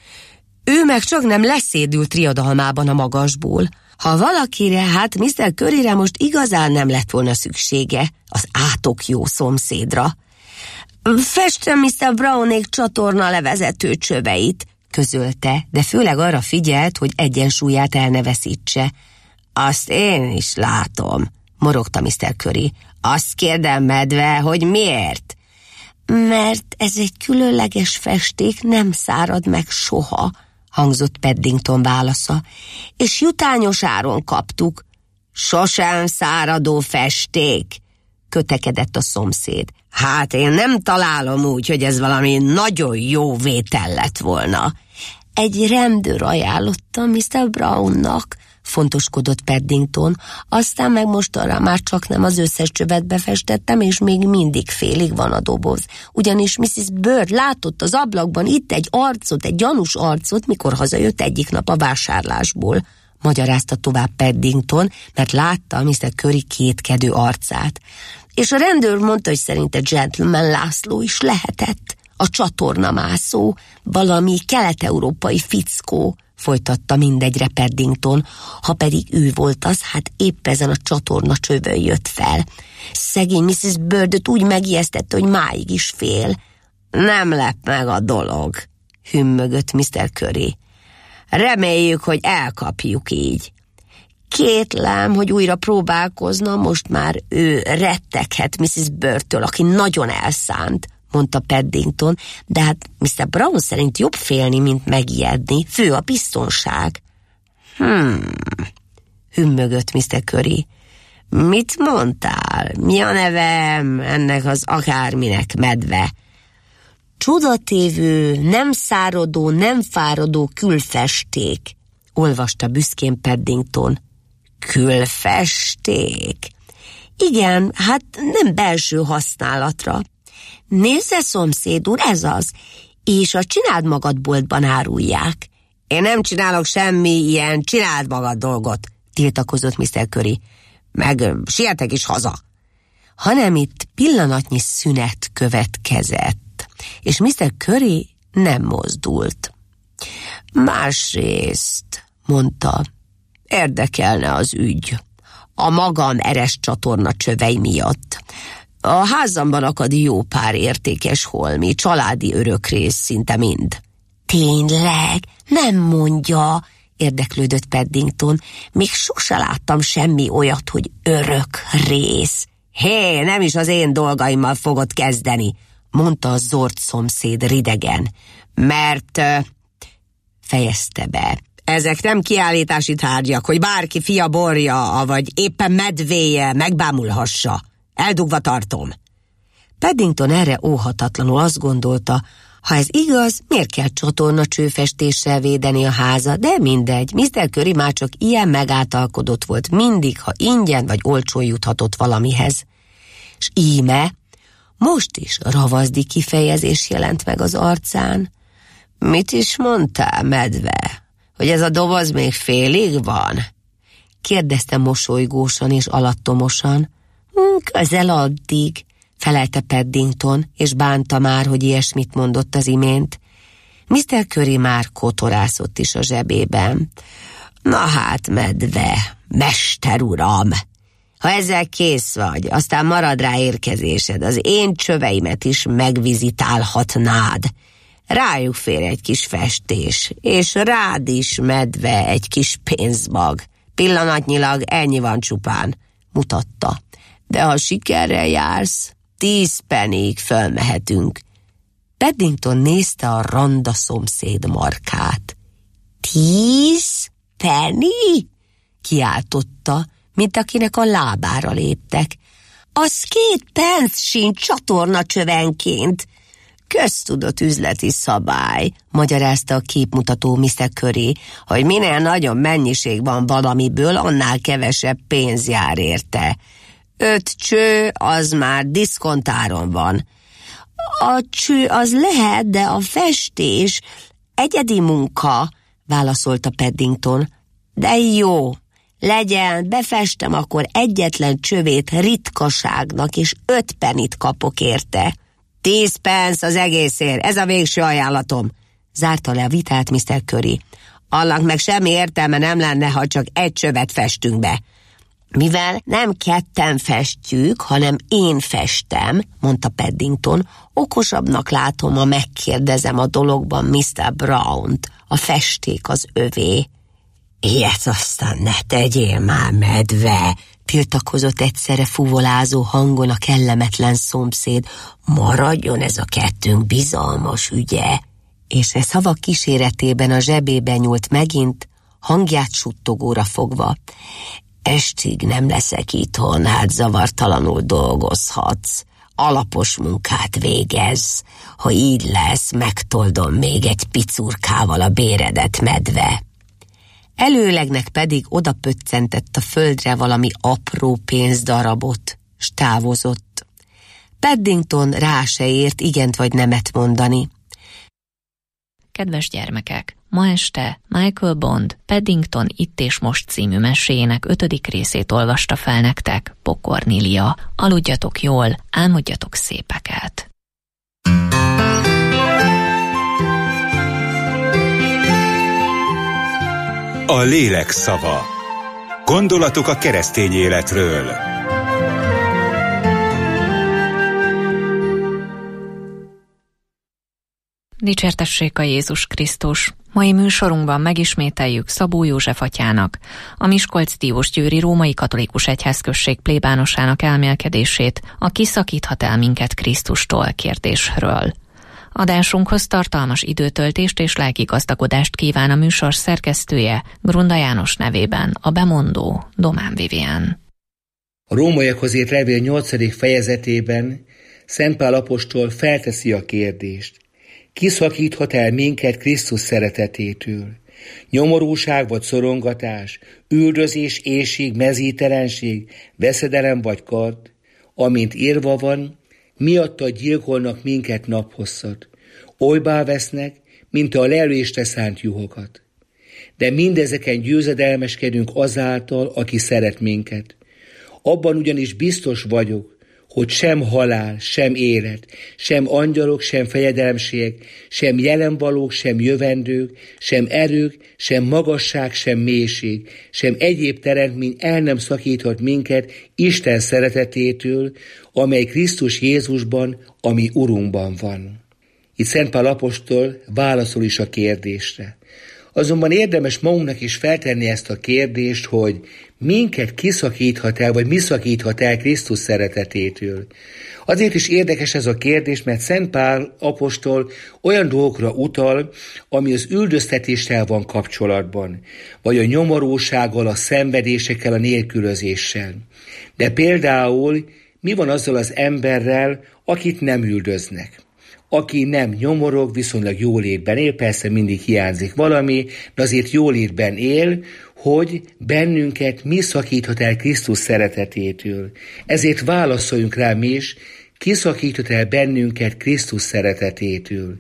Ő meg csak nem leszédült riadalmában a magasból. Ha valakire, hát miszter Curryre most igazán nem lett volna szüksége, az átok jó szomszédra. Festem miszter Brownék csatorna levezető csöveit, közölte, de főleg arra figyelt, hogy egyensúlyát el ne veszítse. Azt én is látom, morogta miszter Curry. Azt kérdem, medve, hogy miért? Mert ez egy különleges festék, nem szárad meg soha, hangzott Paddington válasza, és jutányos áron kaptuk. Sosem száradó festék, kötekedett a szomszéd. Hát én nem találom úgy, hogy ez valami nagyon jó vétel lett volna. Egy rendőr ajánlotta miszter Brownnak, fontoskodott Paddington, aztán meg mostanra már csak nem az összes csövet befestettem, és még mindig félig van a doboz. Ugyanis missziz Bird látott az ablakban itt egy arcot, egy gyanús arcot, mikor hazajött egyik nap a vásárlásból. Magyarázta tovább Paddington, mert látta miszter Curry kétkedő arcát. És a rendőr mondta, hogy szerinte gentleman László is lehetett. A csatornamászó, valami kelet-európai fickó, folytatta mindegyre Paddington, ha pedig ő volt az, hát épp ezen a csatorna csövön jött fel. Szegény missziz Birdöt úgy megijesztette, hogy máig is fél. Nem lep meg a dolog, hümmögött miszter Curry. Reméljük, hogy elkapjuk így. Kétlem, hogy újra próbálkozna, most már ő retteghet missziz Birdtől, aki nagyon elszánt, mondta Paddington, de hát miszter Brown szerint jobb félni, mint megijedni, fő a biztonság. Hmm, hümmögött miszter Curry. Mit mondtál? Mi a nevem ennek az akárminek, medve? Csodatévő, nem száradó, nem fáradó külfesték, olvasta büszkén Paddington. Külfesték? Igen, hát nem belső használatra. Nézze, szomszéd úr, ez az, és a csináld magad boltban árulják. Én nem csinálok semmi ilyen csináld magad dolgot, tiltakozott miszter Curry. Meg sietek is haza. Hanem itt pillanatnyi szünet következett, és miszter Curry nem mozdult. Másrészt, mondta, érdekelne az ügy. A magam eres csatorna csövei miatt. A házamban akad jó pár értékes holmi, családi örökrész szinte mind. Tényleg? Nem mondja, érdeklődött Paddington. Még sose láttam semmi olyat, hogy örök rész. Hé, nem is az én dolgaimmal fogod kezdeni, mondta a zord szomszéd ridegen. Mert... fejezte be. Ezek nem kiállítási tárgyak, hogy bárki fia borja, vagy éppen medvéje megbámulhassa. Eldugva tartom. Paddington erre óhatatlanul azt gondolta, ha ez igaz, miért kell csatorna csőfestéssel védeni a háza, de mindegy, miszter Curry már csak ilyen megáltalkodott volt mindig, ha ingyen vagy olcsón juthatott valamihez. S íme, most is ravaszdi kifejezés jelent meg az arcán. Mit is mondtál, medve? Hogy ez a doboz még félig van? Kérdezte mosolygósan és alattomosan. Közel addig, felelte Paddington, és bánta már, hogy ilyesmit mondott az imént. miszter Curry már kotorászott is a zsebében. Na hát, medve, mester uram, ha ezzel kész vagy, aztán marad rá érkezésed, az én csöveimet is megvizitálhatnád. Rájuk fér egy kis festés, és rád is, medve, egy kis pénzmag. Pillanatnyilag ennyi van csupán, mutatta. De ha sikerrel jársz, tíz pennig fölmehetünk. Paddington nézte a randa szomszéd markát. Tíz penny? Kiáltotta, mint akinek a lábára léptek. Az két penc sincs csatornacsövenként. Köztudott üzleti szabály, magyarázta a képmutató miszter Curry, hogy minél nagyobb mennyiség van valamiből, annál kevesebb pénz jár érte. Öt cső, az már diszkontáron van. A cső az lehet, de a festés egyedi munka, válaszolta Paddington. De jó, legyen, befestem akkor egyetlen csövét ritkaságnak, és öt penit kapok érte. Tíz pence az egészért, ez a végső ajánlatom, zárta le a vitát miszter Curry. Annak meg semmi értelme nem lenne, ha csak egy csövet festünk be. Mivel nem ketten festjük, hanem én festem, mondta Paddington, okosabbnak látom, ha megkérdezem a dologban miszter Brownt, a festék az övé. Ilyet aztán ne tegyél már, medve, tiltakozott egyszerre fuvolázó hangon a kellemetlen szomszéd. Maradjon ez a kettőnk bizalmas ügye. És e szavak kíséretében a zsebébe nyúlt megint, hangját suttogóra fogva. Estig nem leszek itthon, hát zavartalanul dolgozhatsz. Alapos munkát végezz. Ha így lesz, megtoldom még egy picurkával a béredet, medve. Előlegnek pedig odapöccentett a földre valami apró pénzdarabot, s távozott. Paddington rá se ért igent vagy nemet mondani. Kedves gyermekek, ma este Michael Bond Paddington Itt és Most című meséjének ötödik részét olvasta fel nektek Pokornilia. Aludjatok jól, álmodjatok szépeket. A lélek szava. Gondolatok a keresztény életről. Dicsértessék a Jézus Krisztus! Mai műsorunkban megismételjük Szabó József atyának, a Miskolc-Diósgyőri Római Katolikus Egyházközség plébánosának elmélkedését a kiszakíthat el minket Krisztustól kérdésről. Adásunkhoz tartalmas időtöltést és lelki gazdagodást kíván a műsor szerkesztője, Grunda János nevében a bemondó Domán Vivien. A Rómaiakhoz írt levél nyolcadik fejezetében Szent Pál apostol felteszi a kérdést: kiszakíthat el minket Krisztus szeretetétől? Nyomorúság vagy szorongatás, üldözés, éhség, mezítelenség, veszedelem vagy kard, amint írva van, miatta gyilkolnak minket naphosszat, olybá vesznek, mint a lelőésre szánt juhokat. De mindezeken győzedelmeskedünk azáltal, aki szeret minket. Abban ugyanis biztos vagyok, hogy sem halál, sem élet, sem angyalok, sem fejedelemségek, sem jelenvalók, sem jövendők, sem erők, sem magasság, sem mélység, sem egyéb teremtmény el nem szakíthat minket Isten szeretetétől, amely Krisztus Jézusban, ami Urunkban van. Itt Szent Pál apostol válaszol is a kérdésre. Azonban érdemes magunknak is feltenni ezt a kérdést, hogy minket kiszakíthat el, vagy mi szakíthat el Krisztus szeretetétől. Azért is érdekes ez a kérdés, mert Szent Pál apostol olyan dolgokra utal, ami az üldöztetéssel van kapcsolatban, vagy a nyomorúsággal, a szenvedésekkel, a nélkülözéssel. De például mi van azzal az emberrel, akit nem üldöznek? Aki nem nyomorog, viszonylag jólétben él, persze mindig hiányzik valami, de azért jólétben él, hogy bennünket mi szakíthat el Krisztus szeretetétől. Ezért válaszoljunk rá mi is, ki szakíthat el bennünket Krisztus szeretetétől.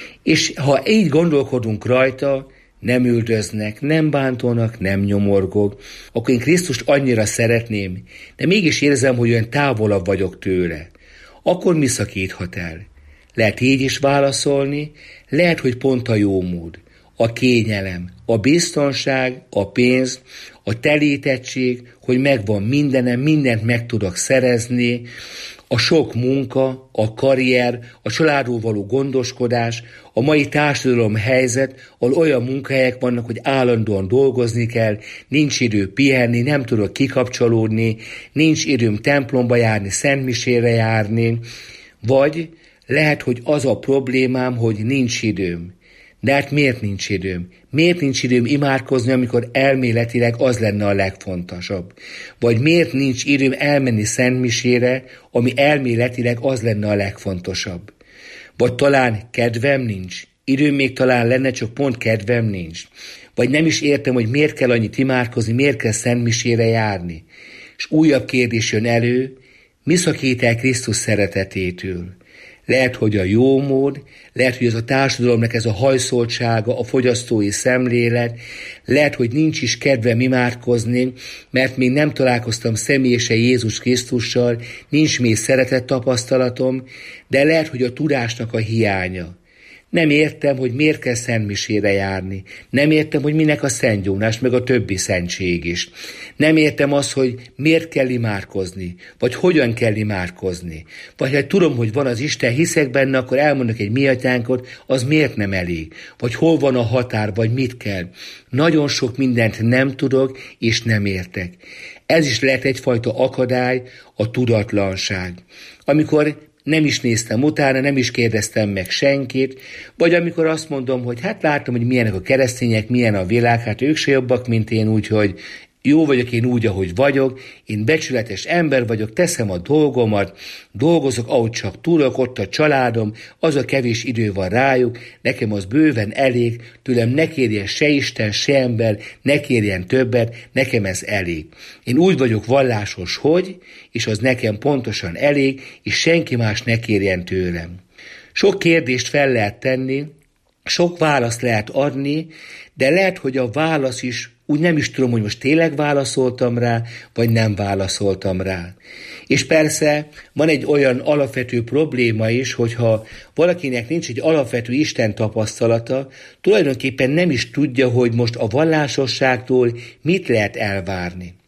És ha így gondolkodunk rajta, nem üldöznek, nem bántanak, nem nyomorgok, akkor én Krisztust annyira szeretném, de mégis érzem, hogy olyan távolabb vagyok tőle. Akkor mi szakíthat el? Lehet így is válaszolni, lehet, hogy pont a jómód, a kényelem, a biztonság, a pénz, a telítettség, hogy megvan mindenem, mindent meg tudok szerezni, a sok munka, a karrier, a családról való gondoskodás, a mai társadalom helyzet, ahol olyan munkahelyek vannak, hogy állandóan dolgozni kell, nincs idő pihenni, nem tudok kikapcsolódni, nincs időm templomba járni, szentmisére járni, vagy lehet, hogy az a problémám, hogy nincs időm. De hát miért nincs időm? Miért nincs időm imádkozni, amikor elméletileg az lenne a legfontosabb? Vagy miért nincs időm elmenni szentmisére, ami elméletileg az lenne a legfontosabb? Vagy talán kedvem nincs? Időm még talán lenne, csak pont kedvem nincs. Vagy nem is értem, hogy miért kell annyit imádkozni, miért kell szentmisére járni. És újabb kérdés jön elő, mi szakít el Krisztus szeretetétől? Lehet, hogy a jómód, lehet, hogy ez a társadalomnak ez a hajszoltsága, a fogyasztói szemlélet, lehet, hogy nincs is kedvem imádkozni, mert még nem találkoztam személyesen Jézus Krisztussal, nincs még szeretet tapasztalatom, de lehet, hogy a tudásnak a hiánya. Nem értem, hogy miért kell szentmisére járni. Nem értem, hogy minek a szentgyónás, meg a többi szentség is. Nem értem azt, hogy miért kell imádkozni, vagy hogyan kell imádkozni. Vagy ha tudom, hogy van az Isten, hiszek benne, akkor elmondok egy mi atyánkot, az miért nem elég? Vagy hol van a határ, vagy mit kell? Nagyon sok mindent nem tudok, és nem értek. Ez is lehet egyfajta akadály, a tudatlanság. Amikor nem is néztem utána, nem is kérdeztem meg senkit, vagy amikor azt mondom, hogy hát látom, hogy milyenek a keresztények, milyen a világ, hát ők se jobbak, mint én, úgyhogy jó vagyok én úgy, ahogy vagyok, én becsületes ember vagyok, teszem a dolgomat, dolgozok, ahogy csak tudok, ott a családom, az a kevés idő van rájuk, nekem az bőven elég, tőlem ne kérjen se Isten, se ember, ne kérjen többet, nekem ez elég. Én úgy vagyok vallásos, hogy, és az nekem pontosan elég, és senki más ne kérjen tőlem. Sok kérdést fel lehet tenni, sok választ lehet adni, de lehet, hogy a válasz is úgy nem is tudom, hogy most tényleg válaszoltam rá, vagy nem válaszoltam rá. És persze van egy olyan alapvető probléma is, hogyha valakinek nincs egy alapvető Isten tapasztalata, tulajdonképpen nem is tudja, hogy most a vallásosságtól mit lehet elvárni.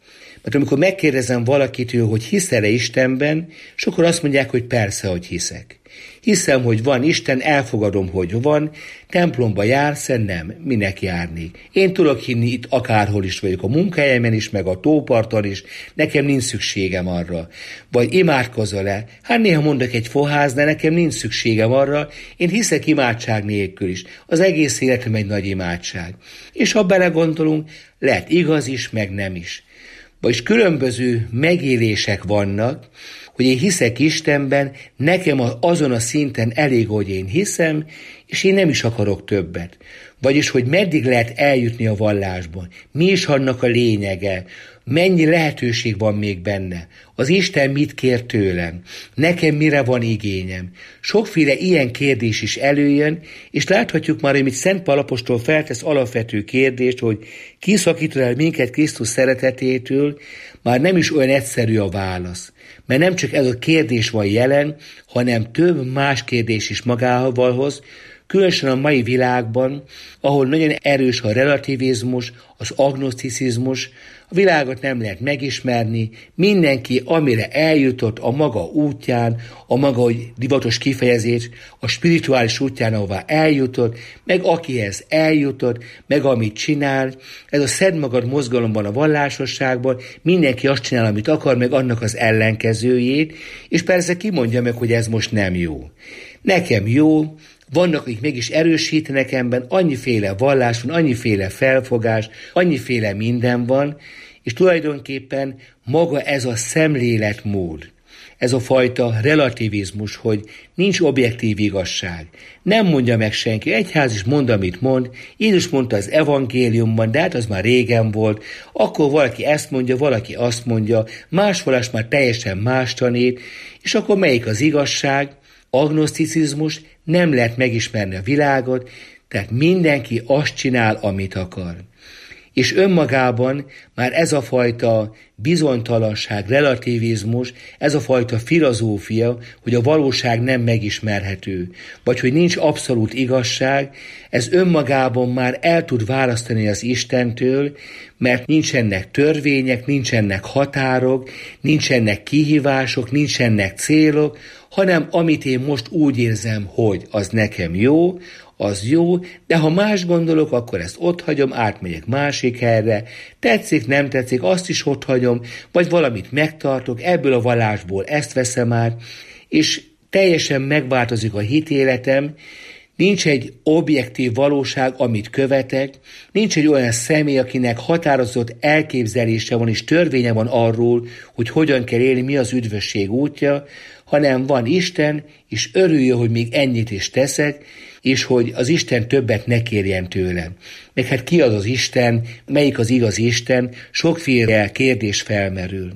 Mert amikor megkérdezem valakitől, hogy hiszel-e Istenben, sokan azt mondják, hogy persze, hogy hiszek. Hiszem, hogy van Isten, elfogadom, hogy van, templomba jársz, nem, minek járnék. Én tudok hinni itt akárhol is vagyok, a munkahelyemen is, meg a tóparton is, nekem nincs szükségem arra. Vagy imádkozol-e? Hát néha mondok egy foház, de nekem nincs szükségem arra, én hiszek imádság nélkül is. Az egész életem egy nagy imádság. És ha belegondolunk, lehet igaz is, meg nem is. Vagyis különböző megélések vannak, hogy én hiszek Istenben, nekem azon a szinten elég, hogy én hiszem, és én nem is akarok többet. Vagyis, hogy meddig lehet eljutni a vallásban, mi is annak a lényege, mennyi lehetőség van még benne, az Isten mit kér tőlem, nekem mire van igényem. Sokféle ilyen kérdés is előjön, és láthatjuk már, hogy Szent Pál apostol feltesz alapvető kérdést, hogy ki szakítod el minket Krisztus szeretetétől, már nem is olyan egyszerű a válasz. Mert nem csak ez a kérdés van jelen, hanem több más kérdés is magával hoz, különösen a mai világban, ahol nagyon erős a relativizmus, az agnoszticizmus, a világot nem lehet megismerni, mindenki, amire eljutott a maga útján, a maga, hogy divatos kifejezés, a spirituális útján, ahová eljutott, meg akihez eljutott, meg amit csinál. Ez a szedd magad mozgalomban, a vallásosságban mindenki azt csinál, amit akar, meg annak az ellenkezőjét, és persze ki mondja meg, hogy ez most nem jó. Nekem jó, vannak, akik mégis erősítenek ebben, annyiféle vallás van, annyiféle felfogás, annyiféle minden van, és tulajdonképpen maga ez a szemléletmód, ez a fajta relativizmus, hogy nincs objektív igazság. Nem mondja meg senki, egyház is mond, amit mond, Jézus mondta az evangéliumban, de hát az már régen volt, akkor valaki ezt mondja, valaki azt mondja, más vallás már teljesen más tanít, és akkor melyik az igazság? Agnoszticizmus, nem lehet megismerni a világot, tehát mindenki azt csinál, amit akar. És önmagában már ez a fajta bizonytalanság, relativizmus, ez a fajta filozófia, hogy a valóság nem megismerhető, vagy hogy nincs abszolút igazság, ez önmagában már el tud választani az Istentől, mert nincsenek törvények, nincsenek határok, nincsenek kihívások, nincsenek célok, hanem amit én most úgy érzem, hogy az nekem jó, az jó, de ha más gondolok, akkor ezt ott hagyom, átmegyek másik helyre, tetszik, nem tetszik, azt is ott hagyom, vagy valamit megtartok, ebből a vallásból ezt veszem át, és teljesen megváltozik a hitéletem, nincs egy objektív valóság, amit követek, nincs egy olyan személy, akinek határozott elképzelése van és törvénye van arról, hogy hogyan kell élni, mi az üdvösség útja, hanem van Isten, és örüljön, hogy még ennyit is teszek, és hogy az Isten többet ne kérjen tőlem. Meg hát ki az az Isten, melyik az igaz Isten, sokféle kérdés felmerül.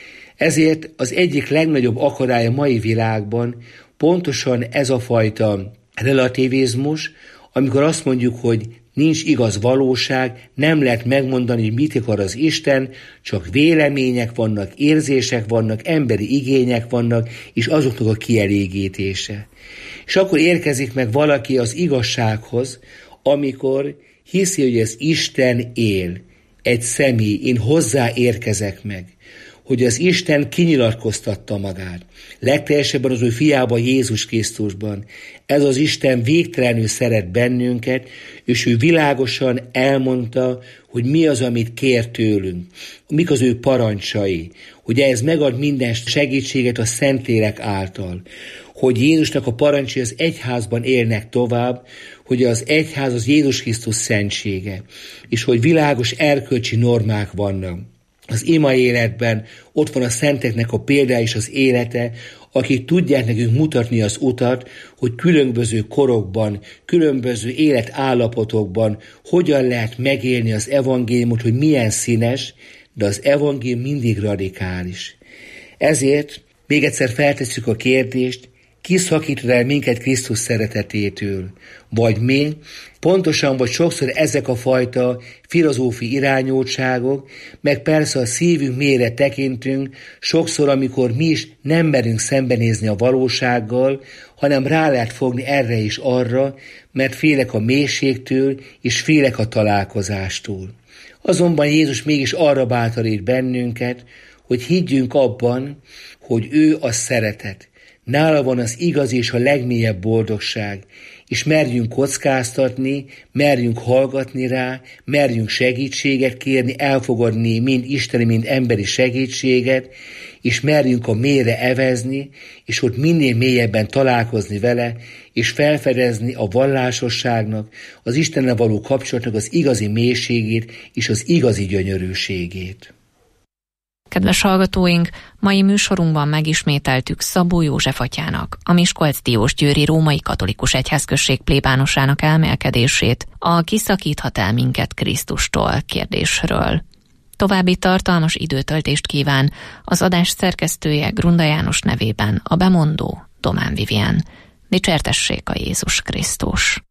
Ezért az egyik legnagyobb akadály a mai világban pontosan ez a fajta relativizmus, amikor azt mondjuk, hogy nincs igaz valóság, nem lehet megmondani, hogy mit akar az Isten, csak vélemények vannak, érzések vannak, emberi igények vannak, és azoknak a kielégítése. És akkor érkezik meg valaki az igazsághoz, amikor hiszi, hogy az Isten él, egy személy, én hozzá érkezek meg, hogy az Isten kinyilatkoztatta magát. Legteljesebben az ő fiában, Jézus Krisztusban. Ez az Isten végtelenül szeret bennünket, és ő világosan elmondta, hogy mi az, amit kér tőlünk, mik az ő parancsai, hogy ehhez megad minden segítséget a Szentlélek által, hogy Jézusnak a parancsai az egyházban élnek tovább, hogy az egyház az Jézus Krisztus szentsége, és hogy világos erkölcsi normák vannak. Az ima életben ott van a szenteknek a példája és az élete, akik tudják nekünk mutatni az utat, hogy különböző korokban, különböző életállapotokban hogyan lehet megélni az evangéliumot, hogy milyen színes, de az evangélium mindig radikális. Ezért még egyszer feltesszük a kérdést, ki szakítod el minket Krisztus szeretetétől? Vagy mi? Pontosan, vagy sokszor ezek a fajta filozófi irányultságok, meg persze a szívünk mélyre tekintünk, sokszor, amikor mi is nem merünk szembenézni a valósággal, hanem rá lehet fogni erre és arra, mert félek a mélységtől, és félek a találkozástól. Azonban Jézus mégis arra bátorít bennünket, hogy higgyünk abban, hogy ő a szeretet. Nála van az igazi és a legmélyebb boldogság, és merjünk kockáztatni, merjünk hallgatni rá, merjünk segítséget kérni, elfogadni mind isteni, mind emberi segítséget, és merjünk a mélyre evezni, és ott minél mélyebben találkozni vele, és felfedezni a vallásosságnak, az Istennel való kapcsolatnak az igazi mélységét és az igazi gyönyörűségét. Kedves hallgatóink, mai műsorunkban megismételtük Szabó József atyának, a Miskolc-Diósgyőri Római Katolikus Egyházközség plébánosának elmélkedését a kiszakíthat el minket Krisztustól kérdésről. További tartalmas időtöltést kíván az adás szerkesztője Grunda János nevében a bemondó Domán Vivien. Dicsértessék a Jézus Krisztus!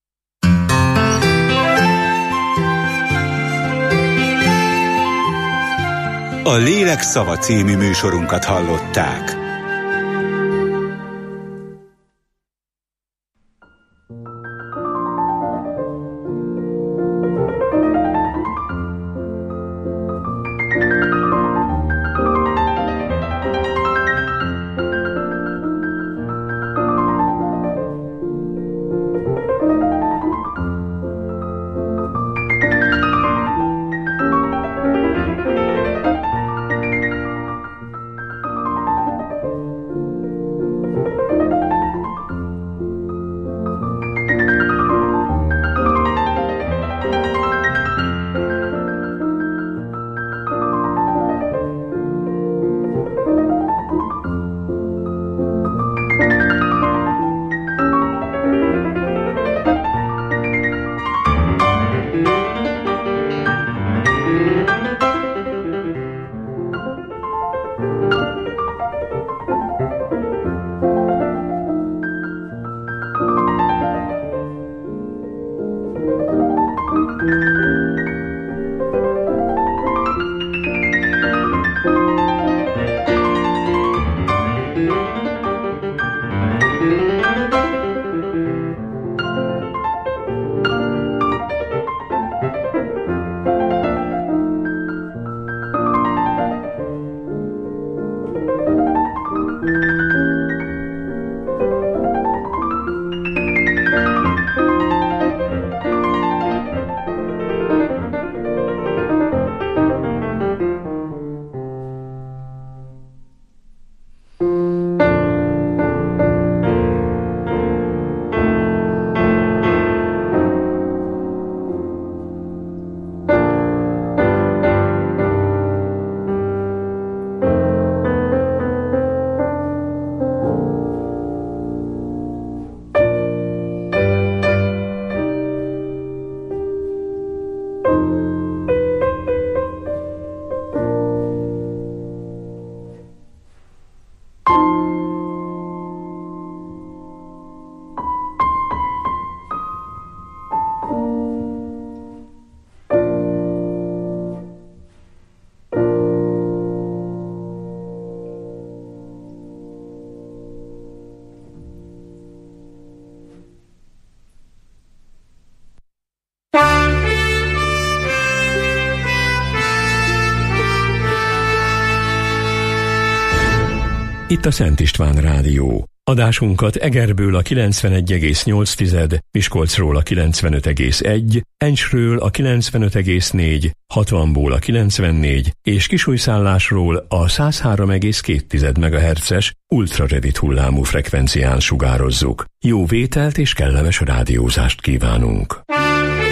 A Lélek szava című műsorunkat hallották. Itt a Szent István Rádió. Adásunkat Egerből a kilencvenegy egész nyolc, Miskolcról a kilencvenöt egész egy, Encsről a kilencvenöt egész négy, hatvanból a kilencvennégy és Kisújszállásról a száz három egész két megahertzes ultrarövid hullámú frekvencián sugározzuk. Jó vételt és kellemes rádiózást kívánunk!